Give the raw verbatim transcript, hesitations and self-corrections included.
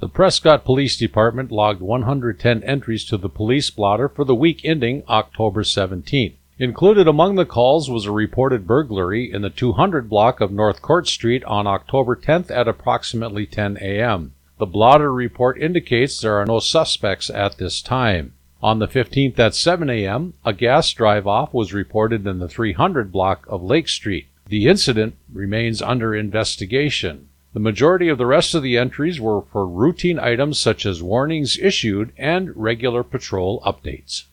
The Prescott Police Department logged one hundred ten entries to the police blotter for the week ending October seventeenth. Included among the calls was a reported burglary in the two hundred block of North Court Street on October tenth at approximately ten a.m. The blotter report indicates there are no suspects at this time. On the fifteenth at seven a.m., a gas drive-off was reported in the three hundred block of Lake Street. The incident remains under investigation. The majority of the rest of the entries were for routine items such as warnings issued and regular patrol updates.